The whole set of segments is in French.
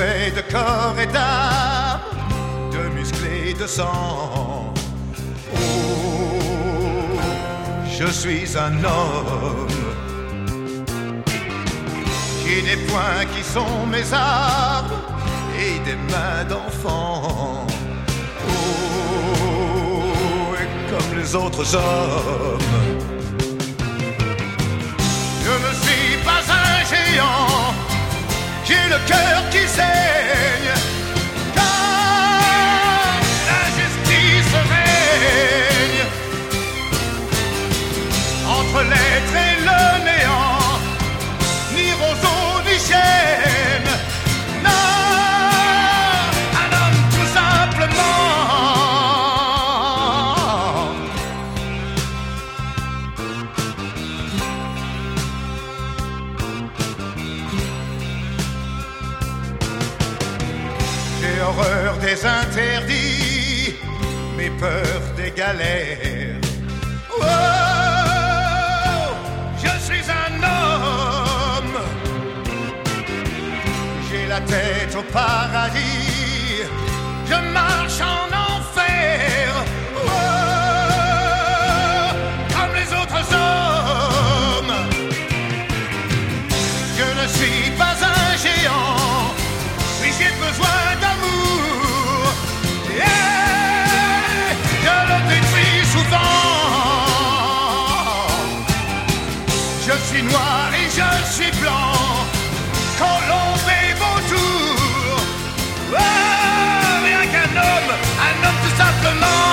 fait de corps et d'âme, de muscles et de sang. Oh, je suis un homme qui des poings qui sont mes armes et des mains d'enfant. Oh, et comme les autres hommes, je ne suis pas un géant, j'ai le cœur qui saigne, car l'injustice règne entre l'être et le néant, ni roseau ni chêne, non, un homme tout simplement. J'ai horreur des interdits, mes peurs des galères. Oh, je suis un homme, j'ai la tête au paradis, je marche en enfer. Oh, comme les autres hommes, je ne suis pas un géant, mais j'ai besoin d'amour. Yeah, je le détruis souvent. Je suis noir et je suis blanc, colombe et vautour. Oh, rien qu'un homme tout simplement.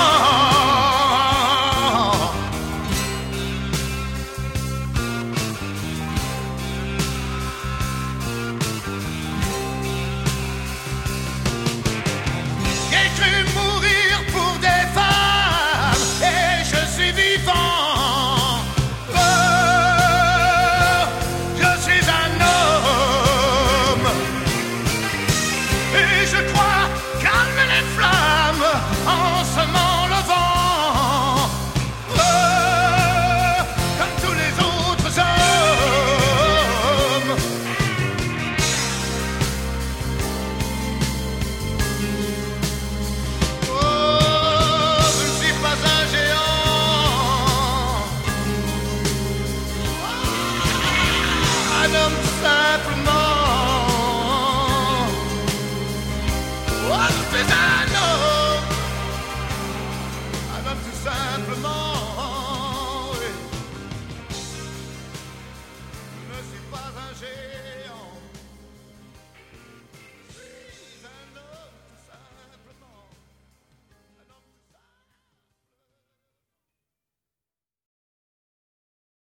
J'ai cru mourir pour des femmes et je suis vivant. Oh, je suis un homme et je crois calmer les flammes en semant le vent. Oh, comme tous les autres hommes. Oh, je ne suis pas un géant, un homme simplement. Oh, je suis un homme tout simplement.